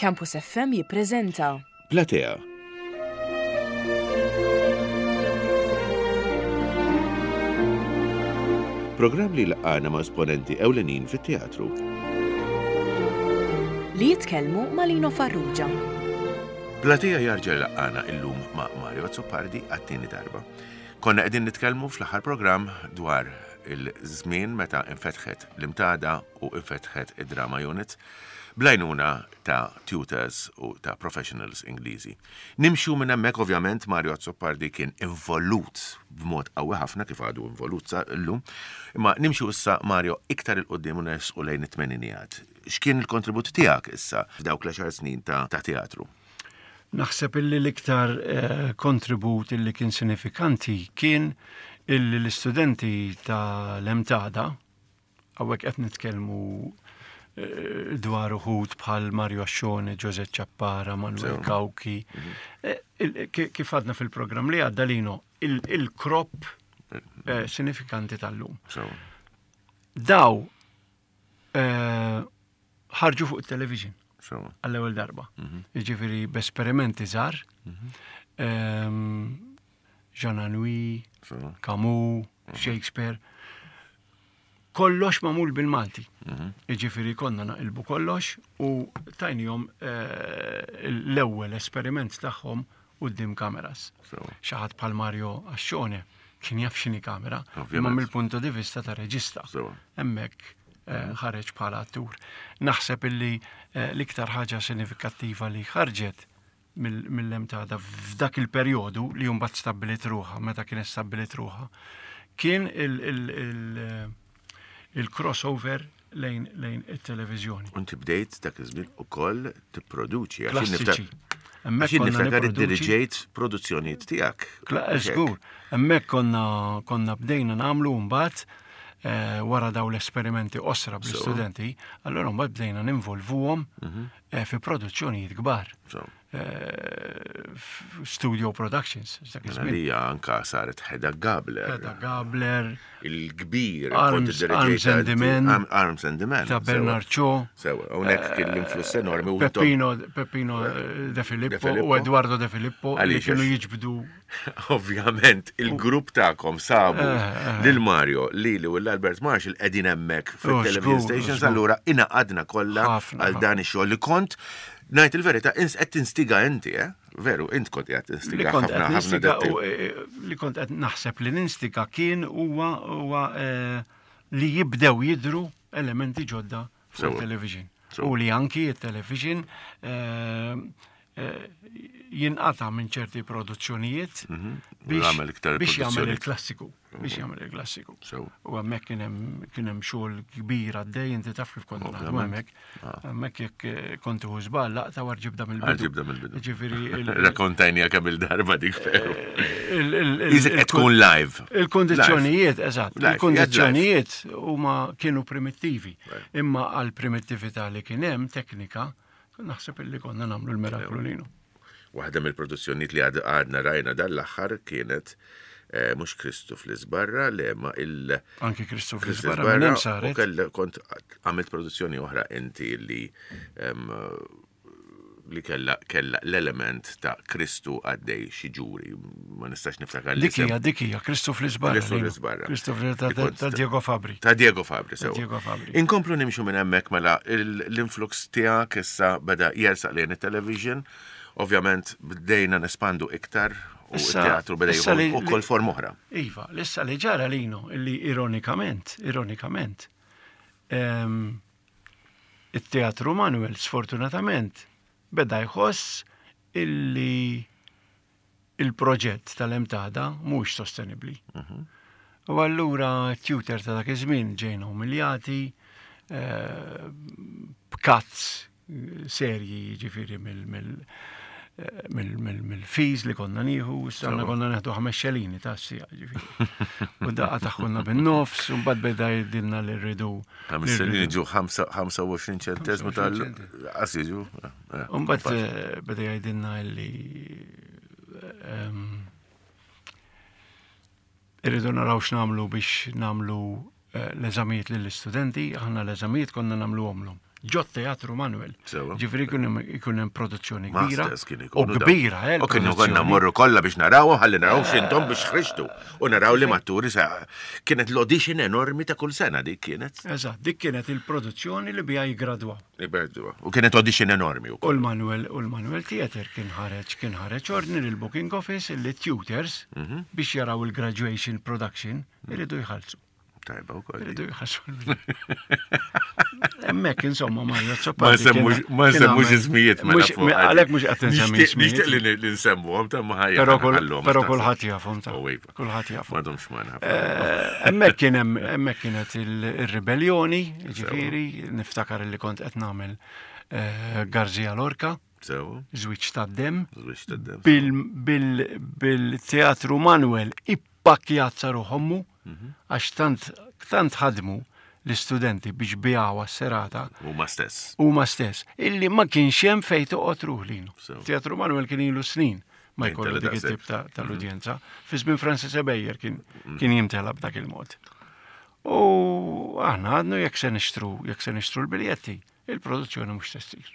Campus FM jippreżenta Platea. Programm li laqgħana ma' esponenti ewlenin fit-teatru. li jitkellmu ma' Lino Farrugia. Platea jarġa' laqgħana illum ma' Mario Zoppardi għat-tieni darba. Konna qegħdin nitkellmu fl-aħħar programm dwar il-żmien meta infetħet l-imtada u infetħet id-drama unit blajnuna ta' tutors u ta' professionals Ingliżi. Nimxu minn hemmhekk ovvjament Mario Zoppardi kien involut b'mod qawwi ħafna kif għadu involut sa llum, imma nimxu issa Mario iktar il-qudiem u nersqu lejn it-tmeninijat. X'kien il-kontribut tiegħek issa f'dawk l-10 snin ta' teatru? Naħseb illi l-iktar kontribut illi kien sinifikanti kien illi l-istudenti ta' l-emtada, għawek qed nitkellmu dwar uħud bħal Mario Ascione, José Chappara, Manuel Kawki. Kif għadna fil-programm li għadda Lino, il-kropp sinifikanti tal-lum. Daw ħarġu fuq il-television għall-ewwel darba. Jiġifieri b'esperimenti żgħar, Jean Anouilh, Camus, Shakespeare, kollox magħmul bil-Malti. Jiġifieri konna naqilbu kollox u tajnihom l-ewwel esperiment tagħhom quddiem kameras. Xi ħadd bħal Mario Ascione kien jaf x'inhi kamera, imma mill-punto di vista ta' reġista. Hemmhekk ħareġ bħala attur. Naħseb illi l-iktar ħaġa sinifikattiva li ħarġet mill-emtada f'dak il-perjodu li mbagħad stabbilit ruħha, meta kien stabbilit ruħha, kien il-crossover lejn it-televiżjoni. Inti bdejt dak iż-żmien ukoll tipproduċi klassiċi. Għaxin niftakar id-diriġejt produzzjonijiet tiegħek. Żgur. Hemmhekk konna bdejna nagħmlu mbagħad wara daw l-esperimenti osra bl-istudenti, allora mbagħad bdejna ninvolvuhom fi produzzjonijiet kbar. Studio Productions. Li anka saret Hedda Gabler. Il-kbir. Arms and the Men. Ta' Bernard Shaw. Hawnhekk kien l-influss enormi. Peppino De Filippo u Eduardo De Filippo li kienu jiġbdu. Ovvjament, il-grupp tagħkom sabu lil Mario, Lili u l-Albert Marshall qegħdin hemmhekk fit-television stations, allura inaqadna kollha għal dan ix-xogħol li kont. Ngħid il-verità, qed tinstiga inti, veru, int kont qed tinstiga ħafna li kont qed naħseb li ninstiga kien huwa li jibdew jidru elementi ġodda fuq-television. U li anki it-television jinqata' minn ċerti produzzjonijiet biex jagħmel il-klassiku. U hemmhekk kien hemm xogħol kbir għaddej, inti taf kif kont naħdmu hemmhekk. Hemmhekk jekk kont tieħu żball laqta war ġibda mill-bidu. Ġifieri rakkontajnija kemm il-darba dik veru. Qed tkun live. Il-kondizzjonijiet, eżatt. Il-kondizzjonijiet huma kienu primittivi. Imma għall primittività li kien hemm teknika, naħseb illi konna nagħmlu l-miraklu linu. Waħda mill-produzzjonijiet li għadna rajna dan-l-aħħar kienet mhux Kristu fl-Isbarra, ma anki Kristu fl-Isbarra minn hemm saret. Kont għamilt produzzjoni oħra inti li kella l-element ta' Kristu għaddej xi ġuri, ma nistax niftakar li. Dik hija Kristu fl-Isbarra. Kristu ta' Diego Fabri. Ta' Diego Fabri, sew. Inkomplu nimxu minn hemmhekk mela l-influx tiegħek issa beda jersaq lejn it-television, ovvjament bdejna nespandu iktar u t-teatru beda jieħu ukoll form oħra. Iva, issa li ġara Lino illi ironikament it-teatru Manuel sfortunatament beda jħoss illi il-proġett tal-emtada mhux sostenibbli. U allura tutor ta' dak iż-żmien ġejna umiljati b'kazz serji jiġifieri mill-fees li konna nieħu, issa konna neħdu 5 xelini ta' sija ġifieri. U daqqa taħħulna bin-nofs, u mbagħad beda jgħidilna li rridu. 5 xelini ġu 25 ċentesmu tal-qasiġu. U mbagħad beda jgħidilna li irridu naraw x'nagħmlu biex nagħmlu l-eżamijiet lill-istudenti, aħna l-eżamijiet konna nagħmluhom ġod Teatru Manuel. Ġifieri jkun hemm produzzjoni Ma kbira. stess kien U ikunu dawn. kbira, U kienu konna morru kollha biex naraw, ħalli naraw x'intom biex ħriġtu. U naraw li matturi kienet l-audition enormi ta' kull sena dik kienet. Eżatt, dik kienet il-produzzjoni li biha jiggradwaw. U kienet audition enormi U wkoll. l-Manuel Theatre kien ħareġ ordni lil booking office li tutors biex jaraw il-graduation production iridu jħallsu. Tajba wkoll. Iridu jħallsu. Hemmhekk insomma Mario Ma Zoppardi. nsemmux iżmijiet mela fuq. Għalhekk mhux qed insemmi Nixtieq li nsemmuhom ta' ma ħajja. Però kulħadd jafhom ta'. Kulħadd jafhom. M'għadhomx magħna. Hemmhekk kienet il-ribellioni, ġifieri, niftakar li kont qed nagħmel Garzija Lorca, Żwieġ tad-dem, bil-Teatru Manuel ippakjat saruħommu għax tant ħadmu l-istudenti biex bijawa s-serata. Huma stess. Illi ma kienx hemm fejn toqgħod ruħlinu. Teatru Manuel kien ilu snin ma jkollu dik it-tip tal-udjenza. Fi żmien Francis Ebejjer kien jimtela b'dak il-mod. U aħna għadnu jekk se nixtru l-biljetti, il-produzzjoni mhux tessir.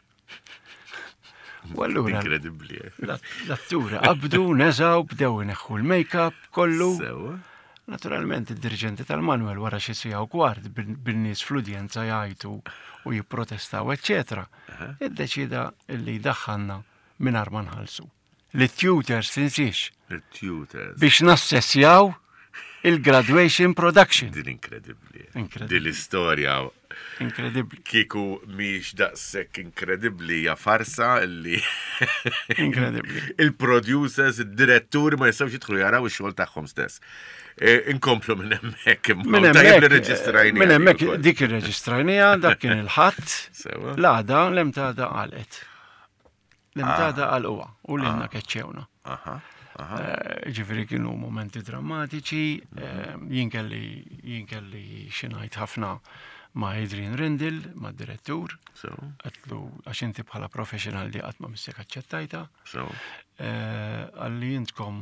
U allura Inkredibbli. l-attura qabdu, neżaw, bdew ineħħu l-make-up kollu. Naturalment id-dirigenti tal-Manuel wara xi sigħa u kwart bin-nies fl-udjenza jgħidu u jipprotestaw, eċċetera. Iddeċida li jdaħħalna mingħajr ma nħallsu. Lit-tutors tinsiex. Biex nassessjaw il-graduation production. Din inkredibbli. Din l-istorja. Inkredibbli. Kieku miex daqshekk inkredibbli hija farsa li Inkredibbli. il-producers, id-diretturi ma jistgħux jidħlu jaraw ix-xogħol tagħhom stess. Inkomplu minn hemmhekk Minn hemmhekk dik irreġistrajnija, dak kien il-ħadd. L-għada l-emtada qalet. L-emtada qalquha u lilna keċċewna. Ġifieri kienu momenti drammatiċi, jien kelli xi ngħid ħafna ma' Adrian Rindle, ma' direttur, għatlu għax inti bħala professional li qatt ma missek aċċettajta, għalli jintkom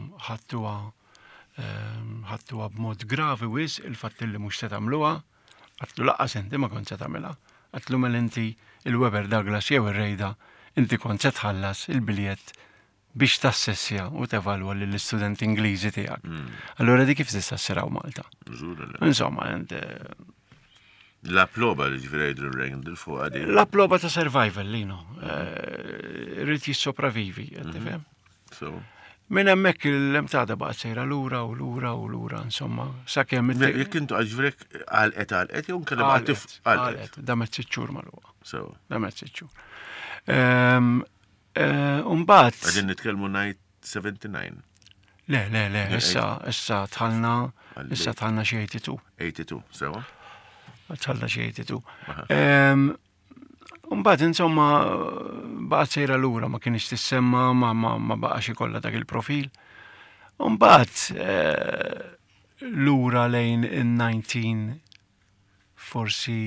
ħadtuha b'mod gravi wis il-fatt li mhux se tagħmluha, għatlu laqqas inti ma kont se tagħmilha, għatlu mel inti il-Weber Douglas jew ir-Rejda, inti kont se tħallas il-biljett biex tassessja u tevalwa lill-istudenti Ingliżi tiegħek. Allura dik kif tista' ssiraw Malta. Insomma, l-apploba li ġifieri jgħidu r-Rejn fuq għadi. L-apploba ta' survival lino. Rrid jissopravivi, tifhem? Minn hemmhekk l-emtada baqgħet sejra lura u lura, insomma, sakemm jekk intu għaġvrek għalqet jew nkellem għalqet. Da mezz sitt-xhur magħluqa. Da mezz sitt-xhur. Mbagħad. Qegħdin nitkellmu ngħid 79. Le, issa tħallna xi 82. 82, sewa. Tħallna xi 82. Mbagħad insomma baqgħet sejra lura ma kienx tissemma ma baqax ikollha dak il-profil. Mbagħad lura lejn in-19 forsi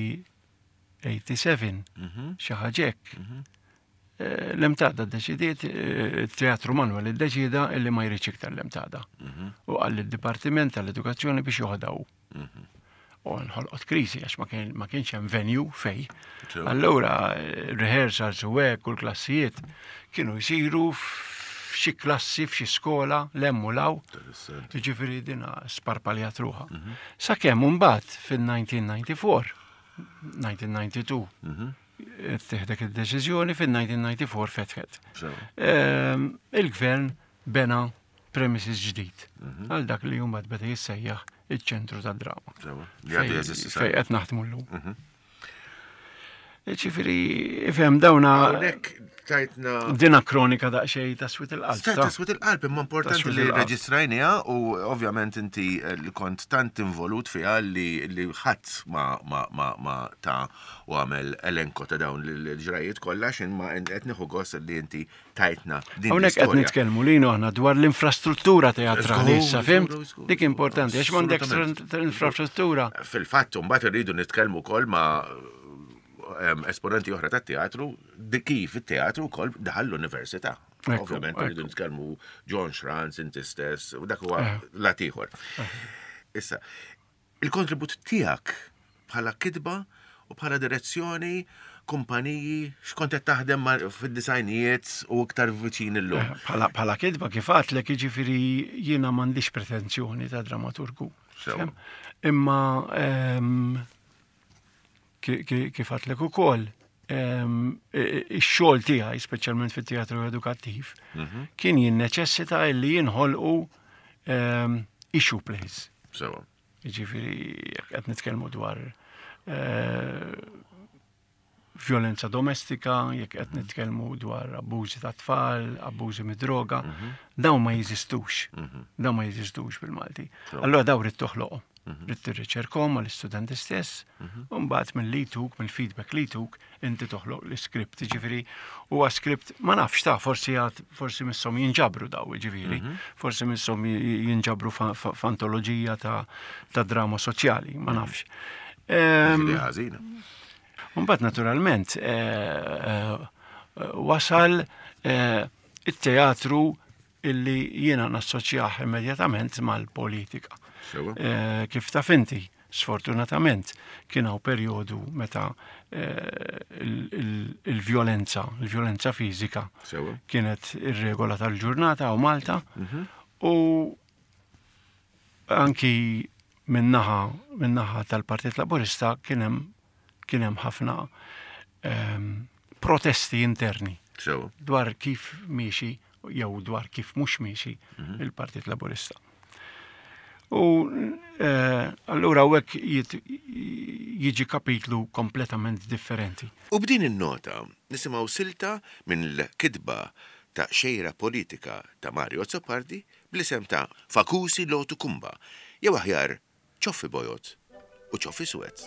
87 xi ħaġa hekk. L-emtada ddeċidiet, il-Teatru Manuel iddeċida illi ma jridx iktar l-emtada. U qal id-Dipartiment tal-Edukazzjoni biex joħdaw. U nħolqot krisi għax ma kienx hemm venue fej. Allura rehearsals u hekk u l-klassijiet kienu jsiru f'xi klassi f'xi skola lemmu law. Jiġifieri dina sparpaljat ruħha. Sakemm mbagħad fin-1994, 1992. Teħdek il-deċiżjoni fin-1994 fetħet. Il-gvern bena premises ġdid għal dak li jumbat beda jissejjaħ il-ċentru tad-drama. Fej qed naħdmu llum. Ġifieri ifhem dawna dina kronika daqsxejn ta' swit il-qalb. Ta' swit il-qalb imma importanti li reġistrajniha u ovvjament inti li kont tant involut fiha li ħadd ma ta' u għamel elenko ta' dawn l-ġrajiet kollha x'in ma qed nieħu gost li inti tajtna din. Hawnhekk qed nitkellmu lilna aħna dwar l-infrastruttura teatrali issa fimt? Dik importanti għax m'għandek infrastruttura. Fil-fatt mbagħad irridu nitkellmu wkoll ma' esponenti oħra tat-teatru, kif it-teatru wkoll daħal l-università. Ovvjament rridu nitkellmu John Schranz inti stess u dak huwa lat ieħor. Issa, il-kontribut tiegħek bħala kitba u bħala direzzjoni kumpaniji x'kont qed taħdem fid-disajnijiet u iktar viċin illum. Bħala kidba kif għatlek jiġifieri jiena m'għandix pretenzjoni ta' drammaturgu. Imma kif għatlek ukoll ix-xogħol tiegħi, speċjalment fit-teatru edukattiv, kien jinneċessita li jinħolqu issue plays. Jiġifieri qed nitkellmu dwar violenza domestika, jekk qed nitkellmu dwar abbużi ta' tfal, abbużi mid-droga, dawn ma jeżistux. Dawn ma jeżistux bil-Malti. Allura dawn rid toħloqhom. Rid tirriċerkhom mal-istudenti stess, u mbagħad mill-feedback li tuk, inti toħloq l-iskript, jiġifieri huwa skript ma nafx ta' forsi misshom jinġabru daw, jiġifieri, forsi misshom jinġabru f'antoloġija ta' drama soċjali, ma nafx. Mbagħad naturalment wasal it-teatru illi jiena nassoċjah immedjatament mal-politika. Kif taf inti, sfortunatament, kien hawn perjodu meta il-vjolenza fiżika kienet ir-regola tal-ġurnata u Malta, u anki minnaħa tal-Partit Laburista kien hemm ħafna protesti interni dwar kif miexi jew dwar kif mhux miexi il-Partit Laburista. U allura hekk jiġi kapitlu kompletament differenti. U b'din in-nota nisimgħu silta minn l-kidba ta' xejra politika ta' Mario Azzopardi bl-isem ta' Fakusi Lotu Kumba, jew aħjar ċoffi bojot u ċoffi suwed.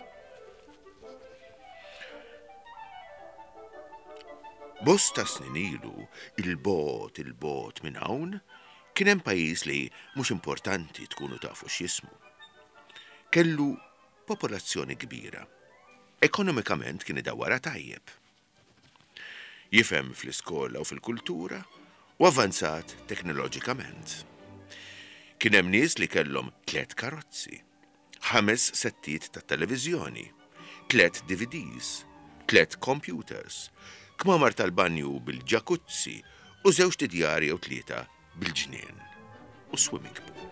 Bosta snin ilu il-bot minn hawn kien hemm pajjiż li mhux importanti tkunu tafu x'jismu. Kellu popolazzjoni kbira. Ekonomikament kien idawwara tajjeb. Jifhem fl-iskola u fil-kultura u avanzat teknoloġikament. Kien hemm nies li kellhom 3 karozzi, 5 settijiet ta' televiżjoni, 3 DVDs, 3 computers, kmamar tal-banju bil-ġakuzzi u 2 tidjari jew 3 bil-ġnien u swimming pool.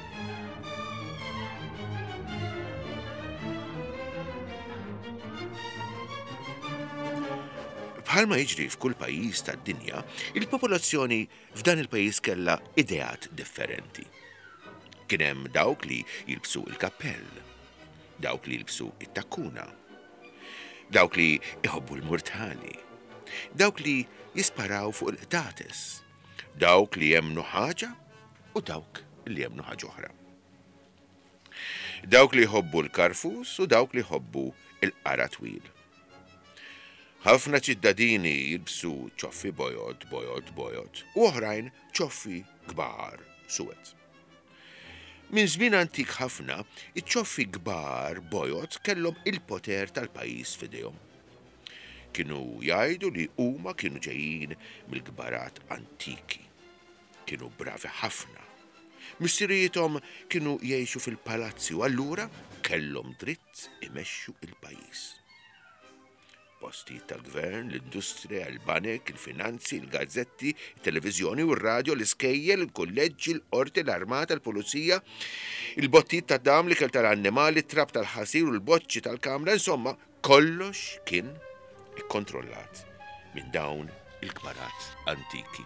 Bħalma jiġri f'kull pajjiż tad-dinja, il-popolazzjoni f'dan il-pajjiż kellha ideat differenti. Kien hemm dawk li jilbsu il-kappell, dawk li jilbsu it-takkuna, dawk li iħobbu l-murtali, dawk li jisparaw fuq il-qtates, dawk li jemnu ħaġa u dawk li jemnu ħaġa oħra. Dawk li jħobbu l-karfus u dawk li jħobbu il-qara twil. Ħafna ċittadini jilbsu ċoffi bojot u oħrajn ċoffi kbar suwed. Min żmien antik ħafna, iċ-ċoffi kbar bojot kellhom il-poter tal-pajjiż f'idejhom. Kienu jgħidu li huma kienu ġejjin mill-kbarat antiki. Kienu bravi ħafna. Missirietom kienu jgħixu fil-palazzi u allura kellhom dritt imexxu il-pajjiż. Postijiet tal-gvern, l-industrija, il-banek, il-finanzi, il-gazzetti, il-televiżjoni u r-radju, l-iskejjel, il-kolleġġi, l-qorti, l-armata, l-pulizija, il-bottijiet tad-dam li kell tal-annimali, it-trab tal-ħasir u l-boċċi tal-kamra, insomma, kollox kien ikkontrollat minn dawn il-kbarat antiki.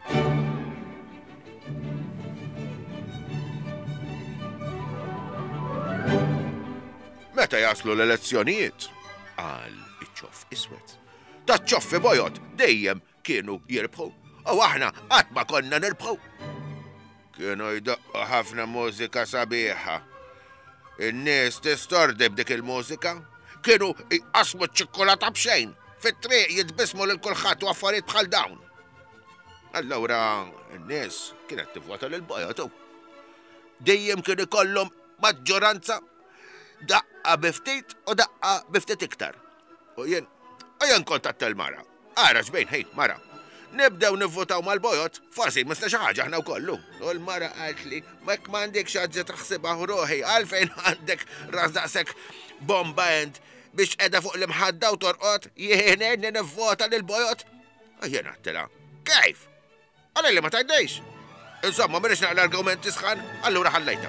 Meta jaslu l-elezzjonijiet, għal iċ-ċoff iswed. Ta' ċoffi bojot dejjem kienu jirbħu, u aħna qatt ma konna nirbħu. Kienu jdoqqu ħafna mużika sabiħa. In-nies tistordi b'dik il-mużika, kienu jqasmu ċ-ċikkolata b'xejn, fit-triq jitbismu lil kulħadd u affarijiet bħal dawn. Allura n-nies kienet tivvota lil bojot. Dejjem kien ikollhom maġġoranza daqqa biftit u daqqa biftit iktar. U jien kontatta l-mara. Ara ġbejn, hej, mara. Nibdew nivvotaw mal-bojot, forsi misna xi ħaġa aħna wkollu. U l-mara qalt li mek m'għandek xi ħaġa taħsibha ruħi, għalfejn għandek ras daqshekk bomba and biex edha fuq l-imħadda u torqot jienenni nivvota lil-bojot. Jien għattila, kif? Għalli ma tajdejx. Insomma, mirix naqla argumenti sħan, allura ħallajta.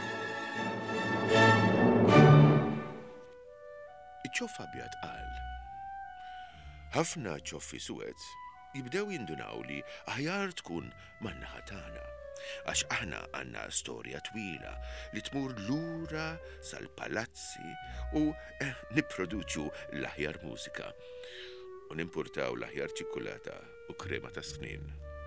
Iċ-ċoff abjad qal. Ħafna ċoffi suwed jibdew jindunaw li aħjar tkun man-naħa tagħna għax aħna għandna storja twila li tmur lura sal-palazzi u nipproduċu l-aħjar mużika u nimpurtaw l-aħjar ċikkulata u krema ta' snin.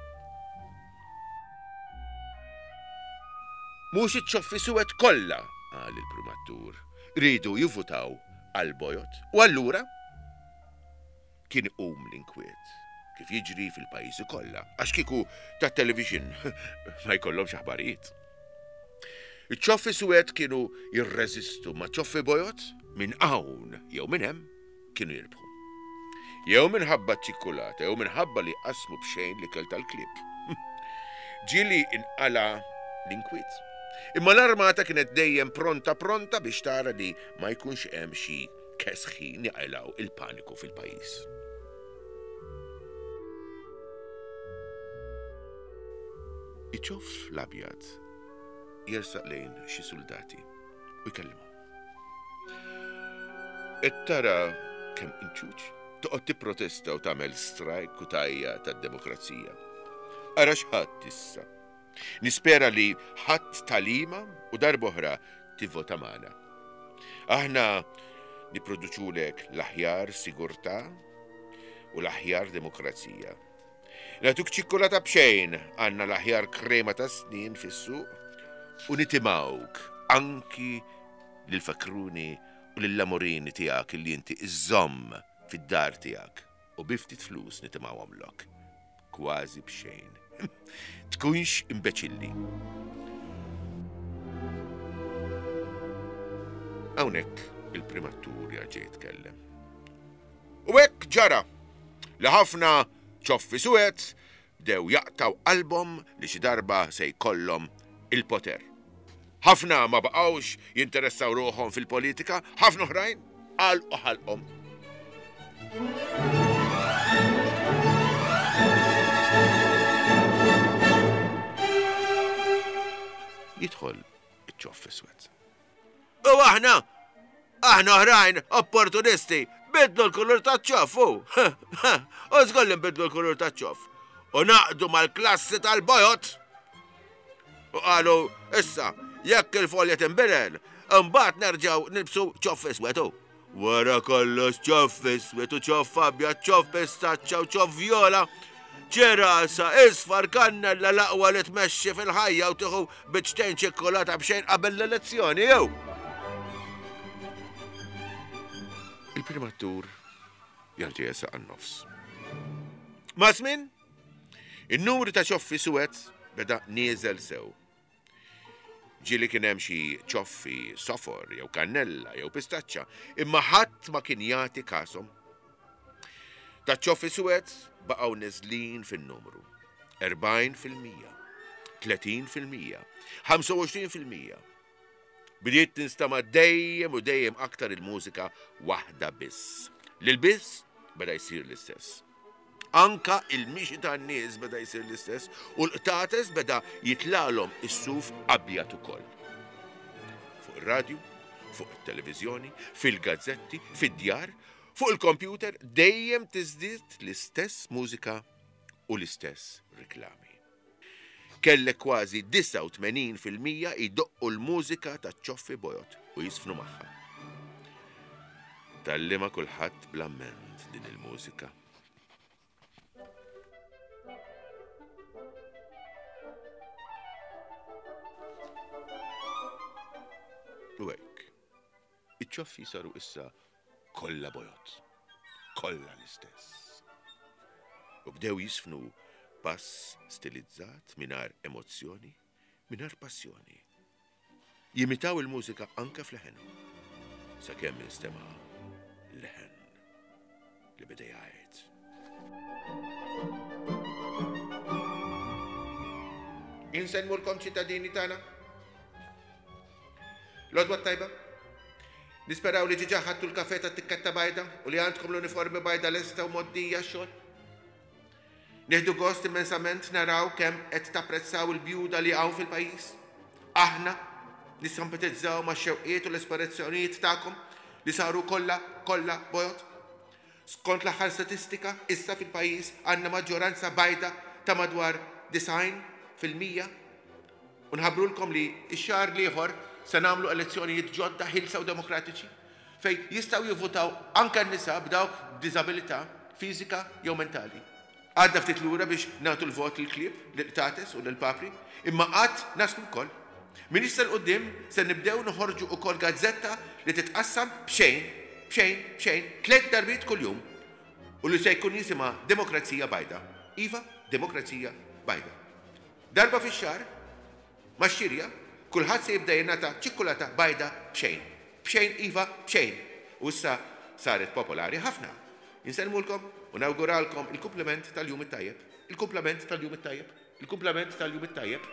Mhux iċ-ċoffi suwed kollha, qal il-primatur, ridu jivvutaw għal-bojot u allura kien l-inkwiet kif jiġri fil-pajjiżi kollha għax kieku tat-television ma jkollhomx aħbarijiet. Iċ-ċoffi suwed kienu jirreżistu ma' ċoffi bojot minn hawn jew minn hemm kienu jirbħu. Jew minħabba ċikkulata jew minħabba li qasmu b'xejn li kell tal-klib. Ġieli inqala l-inkwiet. Imma l-armata kienet dejjem pronta biex tara li ma jkunx hemm xi kesħin jaqilgħu il-paniku fil-pajjiż. Iċoff l-abjad jersaq lejn xi soldati u jkellimhom. Tara kemm inċuċ toqgħod tipprotesta u tagħmel strajk u tajja tad-demokrazija. Ara x'ħadd issa. Nispera li ħadd talima u darb'oħra tivvota magħna. Aħna nipproduċulek l-aħjar sigurtà u l-aħjar demokrazija. Natuk ċikkulata b'xejn għandna l-aħjar krema ta' snin fis-suq u nitimawk anki lil-fakruni u lill-amorini tiegħek li inti iżomm fid-dar tiegħek u biftit flus nitimawhomlok. Kważi b'xejn. Tkunx imbeċilli. Hawnhekk il-primatur jaġej jitkellem. U hekk ġara li ħafna ċoffi suwed bdew jaqtaw qalbhom li xi darba se jkollhom il-poter. Ħafna ma baqgħux jinteressaw ruħhom fil-politika, ħafna oħrajn għalqu ħalqhom. Jidħol iċ-ċoff iswed. U aħna oħrajn opportunisti bidlu l-kulur taċ-ċoff, u żgolli nbidlu l-kulur taċ-ċoff. U naqdu mal-klassi tal-bojot. U qalu, issa, jekk il-folja tinbidel, imbagħad nerġgħu nilbsu ċoff iswed. Wara kollox ċoff iswed u ċoff abjad, ċoff pistaċċa u ċoff vjola. ċerasa, isfar kannella l-aqwa li tmexxi fil-ħajja u tieħu biċtejn ċikkolata b'xejn qabel l-elezzjoni jew. Il-primatur jarġa' jesaq għan-nofs. Ma' żmien, in-numru ta' ċoffi suwed beda nieżel sew. Ġieli kien hemm xi ċoffi sofor jew kannella jew pistaċċa, imma ħadd ma kien jagħti kasom. Ta' ċoffi suwed baqgħu neżlin fin-numru. 40%, 30%, 25%. Bidiet tinstama' dejjem u dejjem aktar il-mużika waħda biss. Lil-biss beda jsir l-istess. Anka il-mixi tan-nies beda jsir l-istess u l-qtates beda jitlalhom is-suf abjad ukoll. Fuq ir-radju, fuq it-televiżjoni, fil-gazzetti, fid-djar, fuq il-kompjuter dejjem tiżdied l-istess mużika u l-istess riklami. Kellek kważi 89% jdoqqu l-mużika taċ-ċoffi bojot u jisfnu magħha. Tallima kulħadd bl-amment din il-mużika. U hekk, iċ-ċoffi saru issa kollha bojot, kollha l-istess. U bdew jisfnu pass stilizzat mingħajr emozzjoni, mingħajr passjoni. Jimitaw il-mużika anke fl-leħen, sakemm jinstema' leħen li beda jgħid. Insemmulkom ċittadini tagħna? L-għodwa tajba? Nisperaw li ġiġa ħadtu l-kafe ta' tikketta bajda u li għandkom l-uniformi bajda l-esta u moddija xogħol. Nieħdu gost immensament naraw kemm qed tapprezzaw il-bjuda li hawn fil-pajjiż. Aħna nissampatizzaw ma' xewqiet u l-ispirazzjonijiet tagħkom li saru kollha bojot. Skont l-aħħar statistika, issa fil-pajjiż għandna maġġoranza bajda ta' madwar 90%. U nħabbrulkom li x-xahar ieħor se nagħmlu elezzjonijiet ġodda ħilsa u demokratiċi fejn jistgħu jivvutaw anke n-nisa b'dawk b'diżabilità fiżika jew mentali. Għadna ftit lura biex nagħtu l-vot lill-klieb lill-qtates u lill-papri, imma qatt naslu wkoll. Min issa l-qudiem se nibdew noħorġu wkoll gazzetta li titqassam b'xejn 3 darbiet kuljum u li se jkun jisimha Demokrazija Bajda. Iva, Demokrazija Bajda. Darba fix-xahar max-xirja kulħadd se jibda jingħata ċikkulata bajda b'xejn iva b'xejn. U issa saret popolari ħafna. Insellmulkom u nawguralkom il-kumpliment tal-jum it-tajjeb. Il-kumplament tal-jum it-tajjeb. Il-kumplament tal-jum it-tajjeb.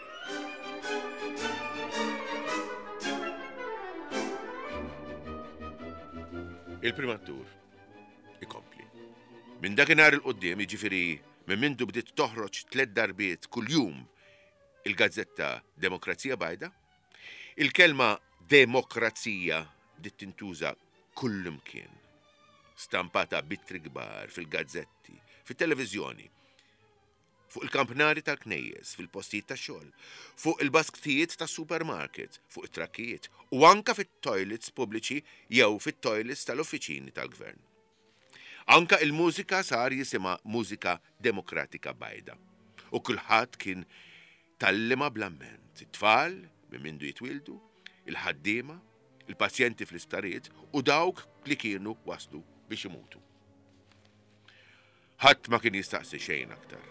Il-primatur ikompli. Minn dakinhar il-qudiem jiġifieri minn mindu bdiet toħroġ 3 darbiet kuljum il-gazzetta Demokrazija Bajda, il-kelma demokrazija dit tintuża kullimkien, stampata bittri kbar fil-gazzetti, fil-televiżjoni, fuq il-kampnari tal-knejjes, fil-postijiet tax-xogħol, fuq il-basktijiet tas-supermarket, fuq it-trakkijiet u anka fit-toilets pubbliċi jew fit-toilets tal-uffiċini tal-gvern. Anka il-mużika sar jisimha mużika demokratika bajda. U kulħadd kien tallima bl-amment, it-tfal minn mindu jitwildu, il-ħaddiema, il-pazjenti fl-isptarijiet u dawk li kienu waslu biex imutu. Ħadd ma kien jistaqsi xejn aktar.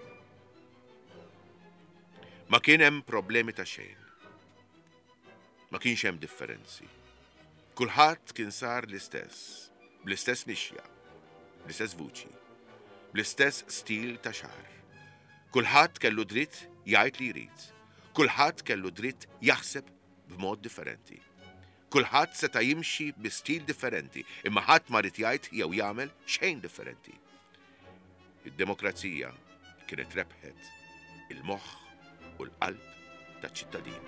Ma kien hemm problemi ta' xejn. Ma kienx hemm differenzi. Kulħadd kien sar l-istess, bl-istess mixja, bl-istess vuċi, bl-istess stil ta' xahar. Kulħadd kellu dritt jgħid li jrid. Kulħadd kellu dritt jaħseb b'mod differenti. Kulħadd seta' jimxi bi stil differenti, imma ħadd ma rid jgħid jew jagħmel xejn differenti. Id-demokrazija kienet rebħet il-moħħ u l-qalb taċ-ċittadin.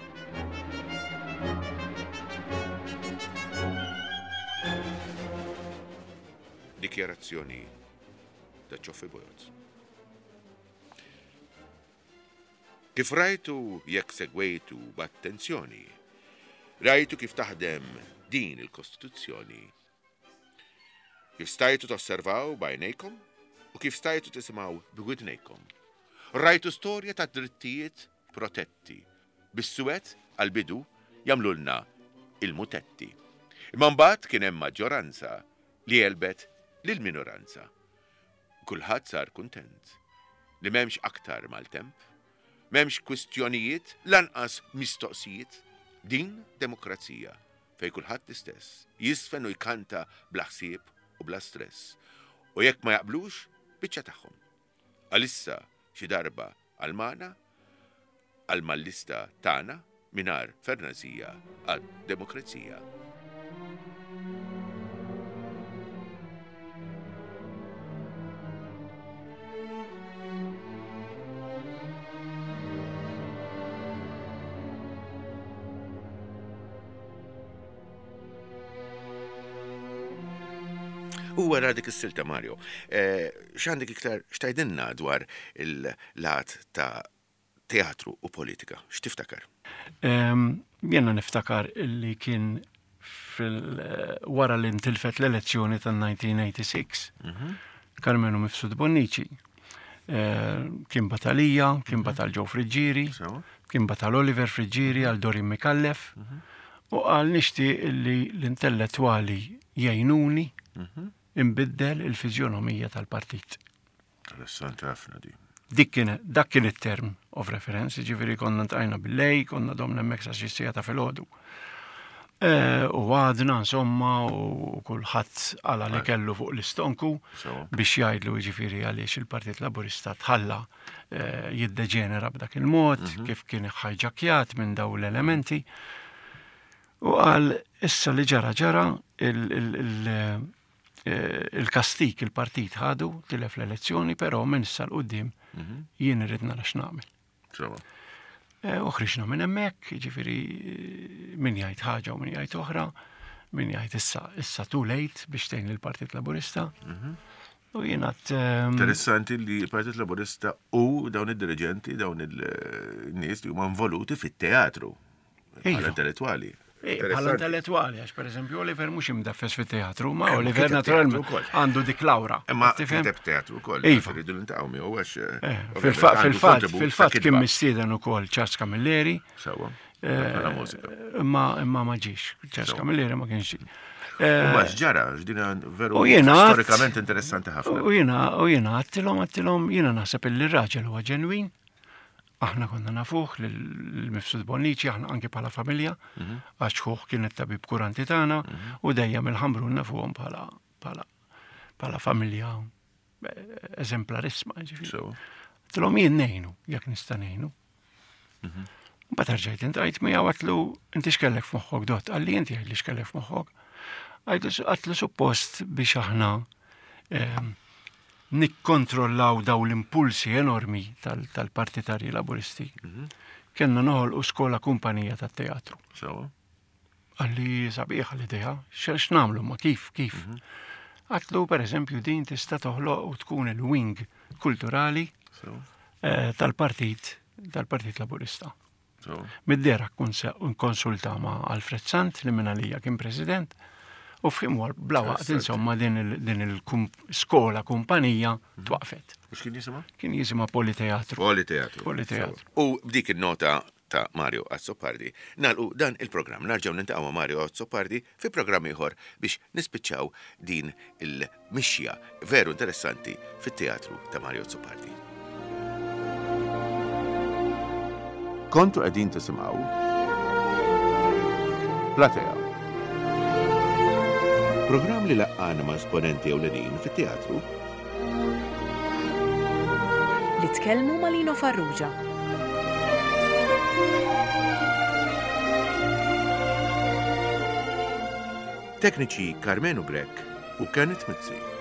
Dikjarazzjoni ta' Ġoffi Bojot. Kif rajtu jekk segwejtu b'attenzjoni, rajtu kif taħdem din il-Kostituzzjoni. Kif stajtu tosservaw b'għajnejkom u kif stajtu tisimgħu b'widnejkom. Rajtu storja ta' drittijiet protetti, bis-suwed għal-bidu jagħmlulna il-mutetti. Imma mbagħad kien hemm maġġoranza li jelbet lill-minoranza. Kulħadd sar kuntent li m'hemmx aktar mal-temp, m'hemmx kwistjonijiet lanqas mistoqsijiet. Din demokrazija fej kulħadd l-istess, jisfen u jkanta bla ħsieb u bla stress. U jekk ma jaqblux, biċċa tagħhom. Għalissa xi darba għal-mana, għal-mal-lista tagħna mingħajr fernazija għad-demokrazija. U wara dik is-silta Mario, x'għandek iktar xtajdinna dwar il-lat ta' teatru u politika? X'tiftakar? Jenna niftakar li kien wara li ntilfet l-elezzjoni tal-1986. Carmenu Mifsud Bonnici. Kien batalija, kien batal Joe Friġġieri, kien batal Oliver Friġġieri għal Dorin Mikallef, u għal nixti li l-intellettwali jgħinuni imbiddel il-fizjonomija tal-partit. Interessanti ħafna di. Dak kien it-term of reference, ġifieri konna ntajna bil-lej, konna domna hemmhekk sa xi sigħa ta' filgħodu. U għadna insomma u kulħadd għala li kellu fuq l-istonku biex jgħidlu ġifieri għaliex il-Partit Laburista tħalla jiddeġenera b'dak il-mod, kif kien ħajġakjat minn daw l-elementi. U għal issa li ġara il-kastik il-partit ħadu tilef l-elezzjoni, però minn issa l-qoddim jien irrid nara x'nagħmel. Uħriġna minn hemmhekk, jiġifieri min jgħid ħaġa u min jgħid oħra, min jgħid issa too late biex tgħin lill-Partit Laburista. U jiena Interessanti li l-Partit Laburista u dawn id-dirigenti, dawn il-nies li huma involuti fit-teatru bħala intellettwali. Bħala intellettuali, għax per eżempju Oliver mhux imdaffes fit-teatru, ma Oliver naturalment għandu dik lawra. Imma kiteb teatru wkoll, irridu nintaqgħu miegħu għax fil-fatt kien mistieden ukoll Charles Camilleri. Sewwa. Imma ma ġiex, Charles Camilleri ma kienx. U maġ ġara, ġdina veru storikament interessanti ħafna. U jiena għattilhom jiena naħseb li r-raġel huwa ġenwin. Aħna konna nafuh l-Mifsud Bonnici, aħna anke bħala familja, għax xuħ kienet tabib kuranti tagħna u dejjem il-ħamru nafuhom bħala familja eżemplarisma. Tilhom jien ngħinu, jekk nista' ngħinu. Mbagħad rġajt intajt mi għatlu inti x'kellek f'moħħok dott, għalli inti għalli x'kellek f'moħħok. Għatlu suppost biex aħna nikkontrollaw daw l-impulsi enormi tal-partitarji laburisti. Kenna noħolqu skola kumpanija tat-teatru. Għalli sabiħa l-idea, x'namlu ma kif. Għatlu per eżempju din tista' toħloq u tkun il-wing kulturali tal-Partit Laburista. Mid-dera konsulta ma' Alfred Sant li minn għalija kien president u f'imwar bla waqt insomma din il-skola kumpanija twaqfet. Mux kien jisimha? Kien jisimha Politeatru. U b'dik il-nota ta' Mario Azzopardi nagħlqu dan il-programm. Narġgħu nintaqgħu ma' Mario Azzopardi fi programm ieħor biex nispiċċaw din il-mixja veru interessanti fit-teatru ta' Mario Azzopardi. Kontu qegħdin tisimgħu Platea. Programm li laqqana ma' esponenti ewlenin fit-teatru li tkellmu ma' Lino Farrugia. Tekniċi Carmenu Grek u Kenneth Mizzi.